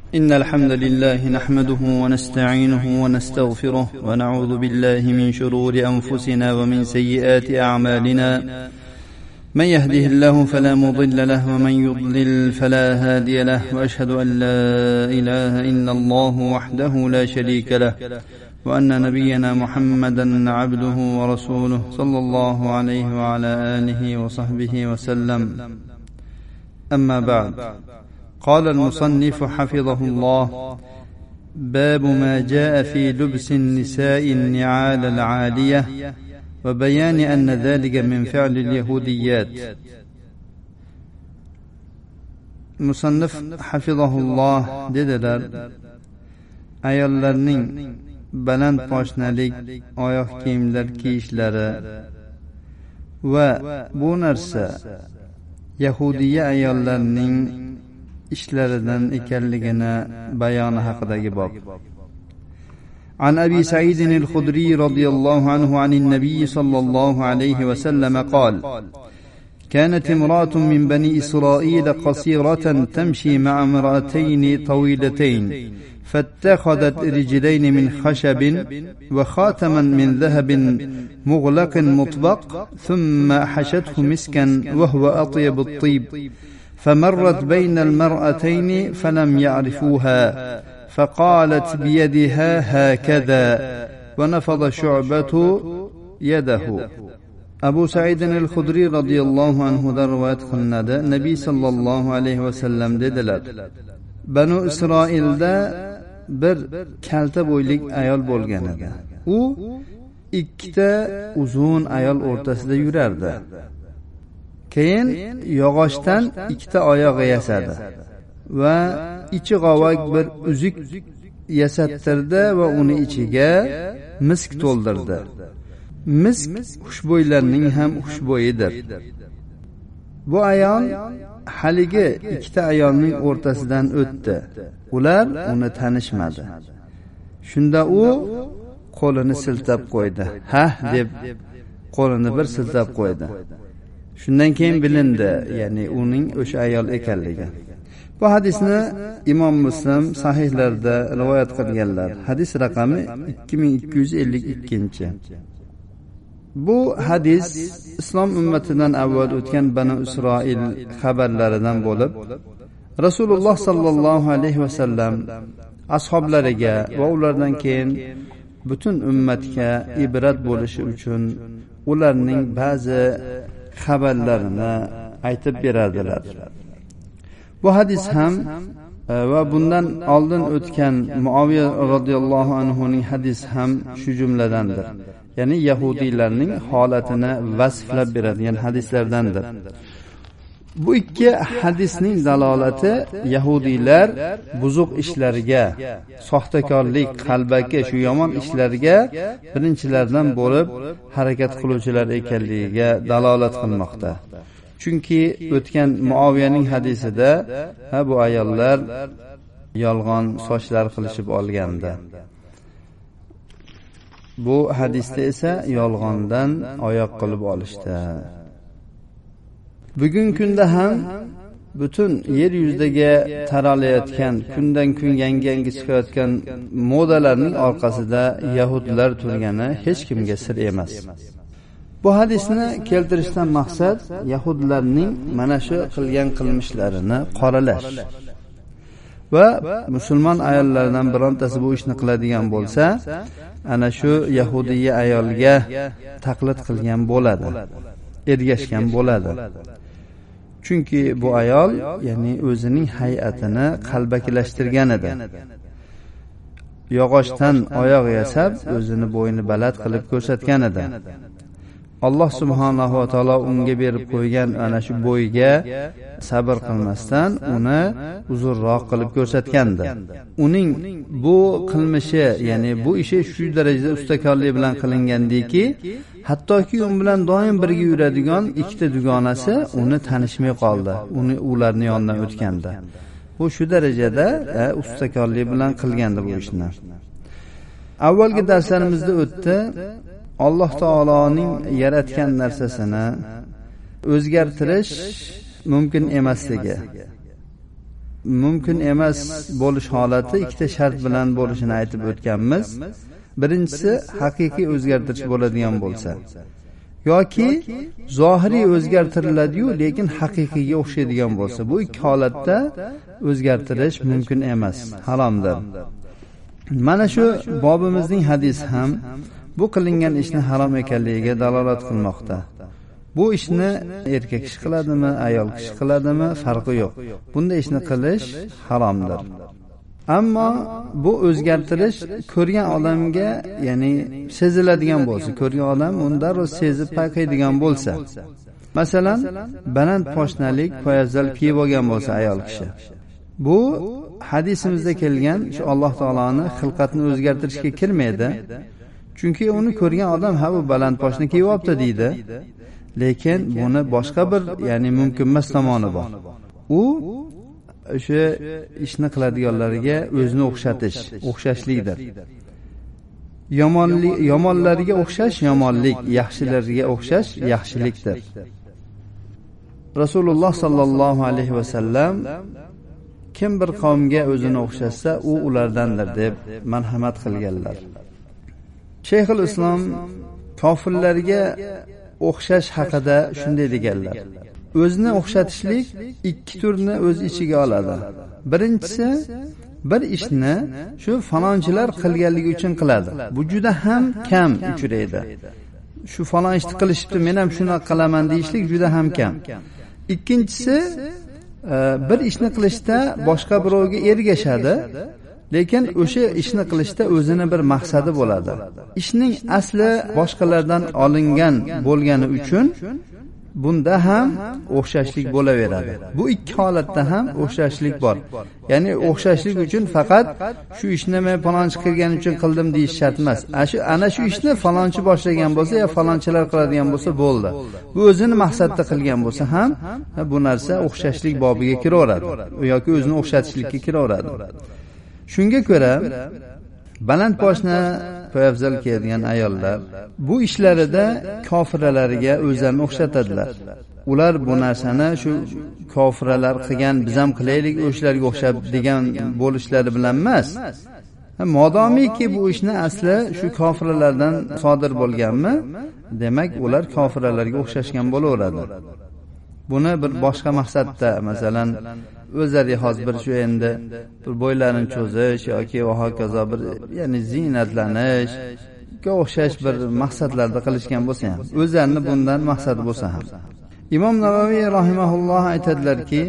إن الحمد لله نحمده ونستعينه ونستغفره ونعوذ بالله من شرور أنفسنا ومن سيئات أعمالنا. من يهده الله فلا مضل له ومن يضلل فلا هادي له، وأشهد أن لا إله إلا الله وحده لا شريك له، وأن نبينا محمدا عبده ورسوله صلى الله عليه وعلى آله وصحبه وسلم. أما بعد، قال المصنف حفظه الله: باب ما جاء في لبس النساء النعال العالية وبيان أن ذلك من فعل اليهوديات. Musannif hafizahulloh dedilar: ayollarning baland poshnalik oyoq kiyimlar kiyishlari va bu narsa yahudiya ayollarning ishlaridan ekanligini bayoni haqidagi bob. عن أبي سعيد الخدري رضي الله عنه عن النبي صلى الله عليه وسلم قال: كانت امرأة من بني إسرائيل قصيرة تمشي مع امرأتين طويلتين، فاتخذت رجلين من خشب وخاتما من ذهب مغلق مطبق، ثم حشته مسكا وهو أطيب الطيب، فمرت بين المرأتين فلم يعرفوها، فقالت بيدها هكذا، ونفض شعبة يده. أبو سعيد الخدري رضي الله عنه رواية قلناد نبي صلى الله عليه وسلم dedilar: Banu Isroilda bir kalta bo'ylik ayol bo'lgan edi. U ikkita uzun ayol o'rtasida yurardi. Keyin yog'ochdan ikkita oyoq yasadi va ichi g'ovak bir uzuk yasattirdi va uni ichiga misk to'ldirdi. Misk xushbo'ylarning ham xushbo'yidir. Bu ayol haligi ikkita ayolning o'rtasidan o'tdi. Ular uni tanishmadi. Shunda u qo'lini siltab qo'ydi. "Ha" deb qo'lini bir siltab qo'ydi. Shundan keyin bilindi, ya'ni uning o'sha ayol ekanligi. Bu hadisni Imom Muslim sahihlarida rivoyat qilganlar. Hadis raqami 2252. Bu hadis islom ummatidan avval o'tgan Banu Isroil xabarlaridan bo'lib, Rasululloh sallallohu alayhi vasallam ashablariga va ulardan keyin butun ummatga ibrat bo'lishi uchun ularning ba'zi xabarlarini aytib beradilar. Bu hadis ham va bundan oldin o'tgan Muaviya radhiyallohu anhuning hadis ham shu jumladandir. Ya'ni yahudiylarning holatini vasflab beradigan hadislardandir. Bu ikki hadisning dalolati yahudiylar buzuq ishlarga, soxtakorlik, qalbaki shu yomon ishlarga birinchilardan bo'lib harakat qiluvchilar ekanligiga dalolat qilmoqda. Chunki o'tgan Muaviyaning hadisida bu ayollar yolg'on sochlar qilishib olganda. Bu hadisda esa yolg'ondan oyoq qilib olishdi. Bugungi kunda ham butun yer yuzidagi taralayotgan, kundan kun yangi chiqayotgan modalarning orqasida yahudlar turgani hech kimga sir emas. Bu hadisni keltirishdan maqsad yahudlarning mana shu qilgan qilmishlarini qoralash. Va musulmon ayollardan birontasi bu ishni qiladigan bo'lsa, ana shu yahudiy ayolga taqlid qilgan bo'ladi, ergashgan bo'ladi. Chunki bu ayol, ya'ni o'zining hay'atini qalbakilashtirgan edi. Yog'ochdan oyoq yasab, o'zini bo'yni baland qilib ko'rsatgan edi. Alloh subhanahu va taolo unga berib qo'ygan ana shu bo'yga sabr qilmasdan uni uzunroq qilib ko'rsatgandi. Uning bu qilmishi, ya'ni bu ishi shu darajada ustakorlik bilan qilingandiki, hattoki u bilan doim birga yuradigan ikkita dugonasi uni tanishmay qoldi. Ularning yonidan o'tganda. Bu shu darajada ustakorlik bilan qilgandi bu ishni. Avvalgi darslarimizda o'tdi. Alloh taoloning yaratgan narsasini o'zgartirish mumkin emasligi. mumkin emas bo'lish holati ikkita shart bilan bo'lishini aytib o'tganmiz. Birinchisi haqiqiy o'zgartirish bo'ladigan bo'lsa yoki zohiriy o'zgartiriladi-yu, lekin haqiqiyga o'xshaydigan bo'lsa, bu ikki holatda o'zgartirish mumkin emas, haromdir. Mana shu bobimizning hadisi ham bu qilingan ishni harom ekanligiga dalolat qilmoqda. Bu ishni erkak kishi qiladimi, ayol kishi qiladimi, farqi yo'q. Bunday ishni qilish haromdir. Ammo bu o'zgartirish ko'rgan odamga, ya'ni seziladigan bo'lsa, ko'rgan odam unda sezib payqaydigan bo'lsa, masalan, baland poshnalik, poyafzal kiyib olgan bo'lsa ayol kishi. Bu hadisimizda kelgan shu Alloh taoloning xilqatini o'zgartirishga kirmaydi. Chunki uni ko'rgan odam ha bu baland poshna kiyib olibdi deydi. Lekin buni boshqa bir, ya'ni mumkin emas tomoni bor. U o'sha ishni qiladiganlarga o'zini o'xshashlikdir. Yomonlarga o'xshash yomonlik, yaxshilarga o'xshash yaxshilikdir. Rasululloh sallallohu alayhi va sallam kim bir qavmga o'zini o'xshasa, u ulardandir deb marhamat qilganlar. Shayxul Islom kofirlarga o'xshash haqida shunday deganlar. O'zini o'xshatishlik ikki turni o'z ichiga oladi. Birinchisi, bir ishni shu falonchilar qilganligi uchun qiladi. Bu juda ham kam uchraydi. Shu falon ishni qilishibdi, men ham shuni qilaman deyishlik juda ham kam. Ikkinchisi, bir ishni qilishda boshqa birovga ergashadi, lekin o'sha ishni qilishda o'zini bir maqsadi bo'ladi. Ishning asli boshqalardan olingan bo'lgani uchun bunda ham o'xshashlik bo'laveradi. Bu ikki holatda ham o'xshashlik bor. Ya'ni o'xshashlik uchun faqat shu ishni men falonchi qilgani uchun qildim deyish shart emas. Ana shu ishni falonchi boshlagan bo'lsa yo falonchilar qiladigan bo'lsa bo'ldi. Bu o'zini maqsadda qilgan bo'lsa ham bu narsa o'xshashlik bobiga kiraveradi yoki o'zini o'xshatishlikka kiraveradi. Shunga ko'ra baland poshna poyafzal kiyadigan ayollar bu ishlarida kofirlarga o'zlarini o'xshatadilar. Ular bu narsani shu kofirlar qilgan, biz ham qilaylik o'shalarga o'xshab degan bo'lishlari bilan emas. Modomiki bu ishni asli shu kofirlardan sodir bo'lganmi, demak ular kofirlarga o'xshashgan bo'laveradi. Buni bir boshqa maqsadda, masalan, o'zlari hozir bir shu endi bir bo'ylarini cho'zish yoki va hokazo bir, ya'ni ziynatlanish ga o'xshash bir maqsadlarda qilishgan bo'lsa ham, o'zlarini bundan maqsadi bo'lsa ham. Imom Navoiy rahimahulloh aytadilarki,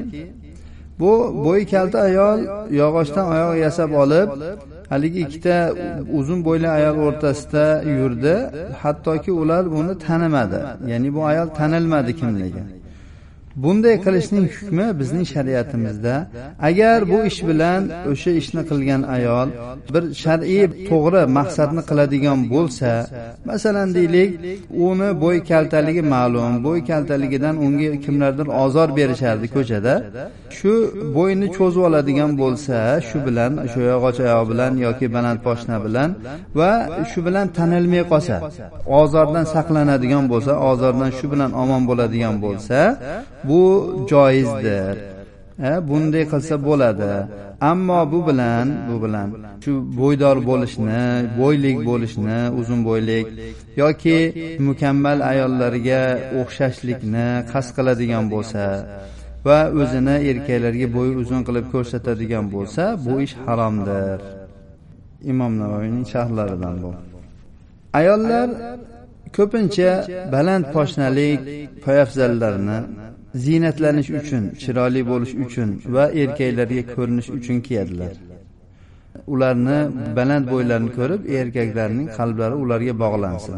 bu bo'y kalta ayol yog'ochdan oyoq yasab olib, haligi ikkita uzun bo'yli ayol o'rtasida yurdi, hattoki ular buni tanimadi. Ya'ni bu ayol tanilmadi kimligi. Bunday qilishning hukmi bizning shariatimizda, agar bu ish bilan o'sha ishni qilgan ayol bir shar'iy to'g'ri maqsadni qiladigan bo'lsa, masalan deylik, uni bo'y kaltaligi ma'lum, bo'y kaltaligidan unga kimlardir ozor berishardi ko'chada, shu bo'yni cho'zib oladigan bo'lsa, shu bilan, shu yog'och oyoq bilan yoki baland poshna bilan va shu bilan tanilmay qolsa, ozordan saqlanadigan bo'lsa, ozordan shu bilan omon bo'ladigan bo'lsa, bu joizdir. Bunday qilsa bo'ladi. Ammo bu bilan shu bo'ydor bo'lishni, bo'ylik bo'lishni, uzun bo'ylik yoki mukammal ayollarga o'xshashlikni qasd qiladigan bo'lsa va o'zini erkaklarga bo'y uzun qilib ko'rsatadigan bo'lsa, bu ish haromdir. Imom Navoiyning sharhlaridan bu. Ayollar ko'pincha baland poshnalik poyafzallarni ziynatlanish uchun, chiroyli bo'lish uchun va erkaklarga ko'rinish uchun kiyadilar. Ularni baland bo'ylarini ko'rib, erkaklarning qalblari ularga bog'lansin.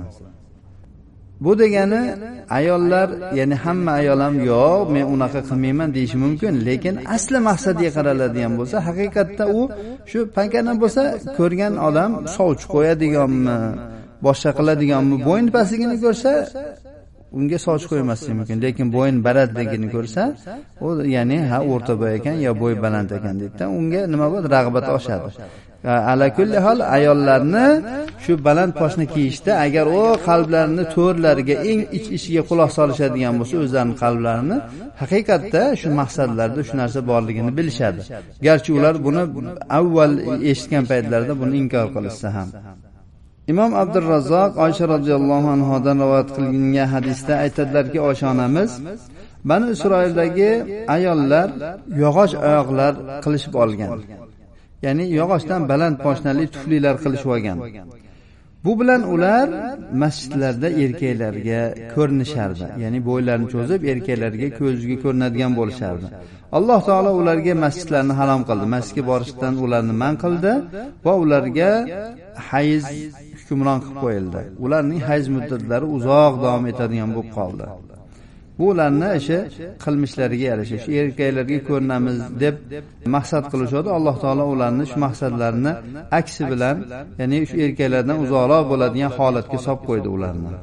Bu degani ayollar, ya'ni hamma ayol ham yo'q, men unaqa qilmayman deyishi mumkin, lekin asli maqsadiga qaraladigan bo'lsa, haqiqatda u shu pankadan bo'lsa, ko'rgan odam sovchi qo'yadiganmi, boshqa qiladiganmi, bo'yin pastligini ko'rsa unga soch qo'ymasligi mumkin, lekin bo'yin balandligini ko'rsa, u ya'ni o'rta bo'y ekan yo bo'y baland ekan deydi, unga nima bo'ladi, rag'bat oshadi. Ala kulli hol ayollarni shu baland poshna kiyishda agar u qalblarini to'rlariga eng ichiga quloq solishadigan bo'lsa, o'zlarining qalblarini haqiqatda shu maqsadlarda shu narsa borligini bilishadi. Garchi ular buni avval eshitgan paytlarida buni inkor qilishsa ham. Imom Abdurrazzoq Oysha radhiyallohu anhodan rivoyat qilingan hadisda aytadilarki, Oysha onamiz Bani Isroildagi ayollar yog'och oyoqlar qilishib olgan. Ya'ni yog'ochdan baland poshnali tuflilar qilishib olgan. Bu bilan ular masjidlarda erkaklarga ko'rinishardi. Ya'ni bo'ylarini cho'zib erkaklarga ko'ziga ko'rinadigan bo'lishardi. Alloh taolo ularga masjidlarni harom qildi. Masjidga borishdan ularni man qildi va ularga hayz hukmron qilib qo'yildi. Ularning hayz muddatlari uzoq davom etadigan bo'lib qoldi. Bu ularni o'sha qilmishlariga yarasha shu erkaklarga ko'rinamiz deb maqsad qilishadi. Alloh taolo ularni shu maqsadlarini aksi bilan, ya'ni shu erkaklardan uzoqroq bo'ladigan holatga solib qo'ydi ularni.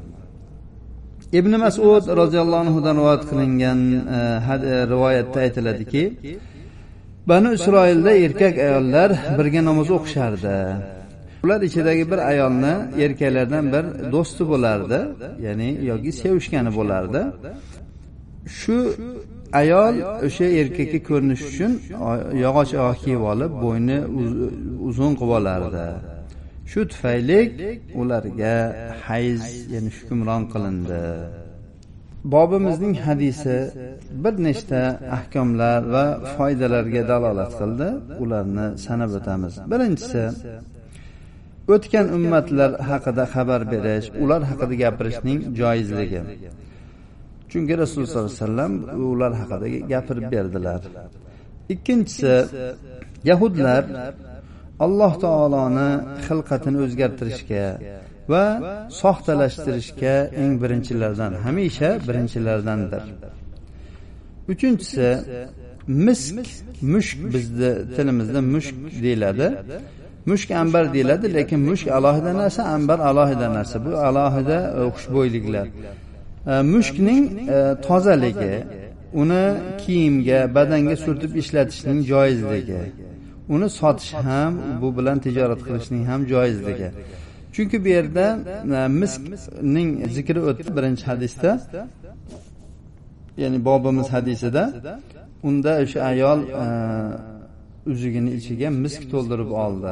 Ibn Mas'ud roziyallohu anhu dan rivoyat qilingan rivoyatda aytiladiki, Bani Isroilda erkak ayollar birga namoz o'qishardi. Ular ichidagi bir ayolni erkaklardan bir do'sti bo'lardi, ya'ni yoki sevishgani bo'lardi. Shu ayol o'sha erkakka ko'rinish uchun yog'och oyoq kiyib olib, bo'yni uzun qilib olardi. Shu tufayli ularga hayz, ya'ni hukmron qilindi. Bobimizning hadisi bir nechta ahkomlar va foydalarga dalolat qildi. Ularni sanab o'tamiz. Birinchisi, o'tgan ummatlar haqida xabar berish, ular haqida gapirishning joizligi. Chunki Rasululloh sollallohu alayhi vasallam ular haqida gapirib berdilar. Ikkinchisi, Yahudlar Alloh taoloni xilqatini o'zgartirishga va soxtalashtirishga eng birinchilardan, hamisha birinchilardandir. Uchinchisi, mushk bizda tilimizda mushk deyiladi. Mushk ambar deyiladi, lekin mushk alohida narsa, ambar alohida narsa. Bu alohida xushbo'yliklar. Mushkning tozaligi, uni kiyimga, badanga surtib ishlatishning joizligi, uni sotish ham, bu bilan tijorat qilishning ham joizligi. Chunki bu yerda miskning zikri o'tdi birinchi hadisda, ya'ni bobimiz hadisida, unda o'sha ayol uzugini ichiga misk to'ldirib oldi.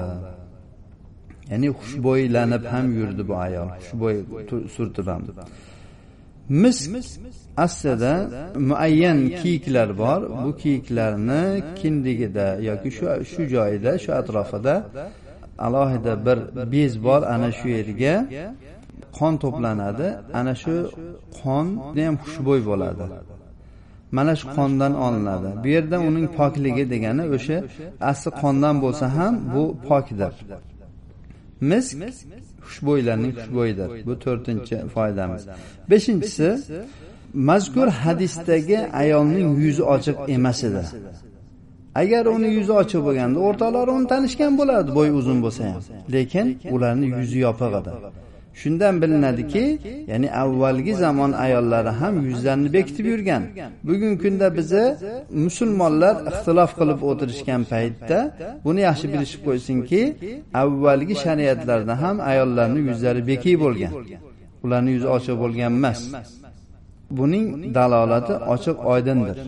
Ya'ni xushbo'ylanib ham yurdi bu ayol, xushbo'y surtib ham. Misk aslida muayyan kiyiklar bor. Bu kiyiklarni kindigida yoki shu joyida, shu atrofida alohida bir bez bor, ana shu yerga qon to'planadi. Ana shu qon ham xushbo'y bo'ladi. Mana shu qondan olinadi. Bu yerda uning pokligi degani o'sha asli qondan bo'lsa ham bu pokdir. Misk xushbo'ylarning xushbo'yidir. Bu 4-foydamiz. 5-si, mazkur hadisdagi ayolning yuzi ochiq emas edi. Agar uni yuzi ochiq bo'lganda, o'rtoqlari uni tanishgan bo'lardi, bo'y uzun bo'lsa ham. Lekin ularning yuzi yopiq edi. Shundan bilinadiki, ya'ni avvalgi zamon ayollari ham yuzlarini bekitib yurgan. Bugungi kunda bizni musulmonlar ixtilof qilib o'tirishgan paytda buni yaxshi bilishib qo'ysinki, avvalgi shariatlarda ham ayollarning yuzlari bekik bo'lgan. Ularning yuzi ochiq bo'lgan emas. Buning dalolati ochiq oydindir.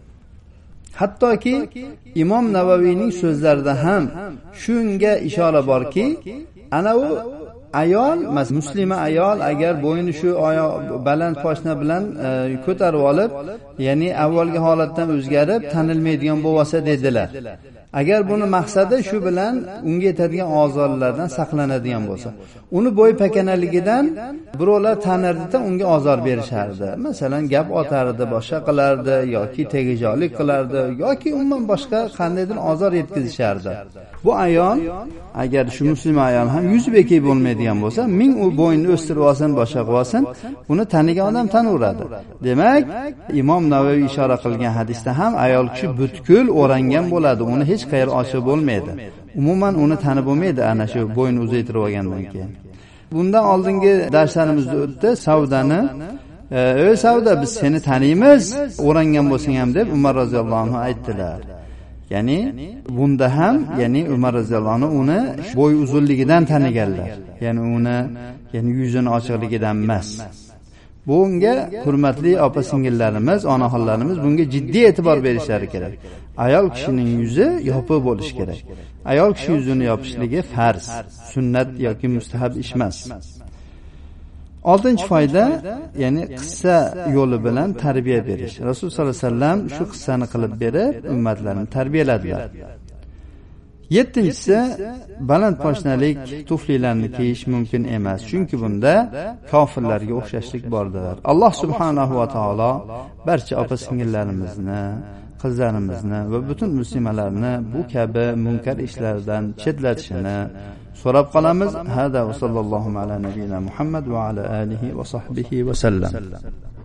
Hattoki Imom Navaviyning so'zlarida ham shunga ishora borki, ana u ayol, muslima ayol agar bo'yni shu baland poshna bilan ko'tarib olib, ya'ni avvalgi holatdan o'zgarib tanilmaydigan bo'lsa dedilar. Agar buni maqsadi shu bilan unga yetadigan ozorlardan saqlanadigan bo'lsa, uni bo'y pakanaligidan birovlar tanirdi-da unga ozor berishardi. Masalan, gap otardi, boshqa qilardi yoki tegijolik qilardi yoki umuman boshqa qandaydir ozor yetkazishardi. Bu ayol, agar shu musulmon ayol ham yuz bekik bo'lmaydigan bo'lsa, ming u bo'ynini o'stirib olsin, boshqa qilib olsin, uni tanigan odam tanaveradi. Demak, Imom Navoiy ishora qilgan hadisda ham ayol kishi butkul o'rangan bo'ladi, uni hech qayer ochiq bo'lmaydi. Umuman uni tanib bo'lmaydi ana shu bo'yni uzaytirib olgandan keyin. Bundan oldingi darslarimizda o'tdi, Savdani Savda, biz seni taniymiz, o'rangan bo'lsang ham deb Umar roziyallohu anhu aytdilar. Ya'ni bunda ham, ya'ni Umar roziyallohu anhu uni bo'y uzunligidan taniganlar. Ya'ni uni, ya'ni yuzini ochiqligidan emas. Bunga hurmatli opa-singillarimiz, onaxonlarimiz bunga jiddiy e'tibor berishlari kerak. Ayol kishining yuzi yopiq bo'lishi kerak. Ayol kishi yuzini yopishligi farz, sunnat yoki mustahab ish emas. 6-chi foyda, ya'ni qissa yo'li bilan tarbiya berish. Rasul sollallohu alayhi vasallam shu qissani qilib berib, ummatlarni tarbiyaladilar. 7-si, baland poshnalik tuflilarni kiyish mumkin emas, chunki bunda kofirlarga o'xshashlik bordir. Alloh subhanahu va taolo barcha opa-singillarimizni, qizlarimizni va butun muslimalarni bu kabi munkar ishlardan chetlatishini so'rab qolamiz. Hada va sallallohu ala nabiyina Muhammad va ala alihi va sahbihi va sallam.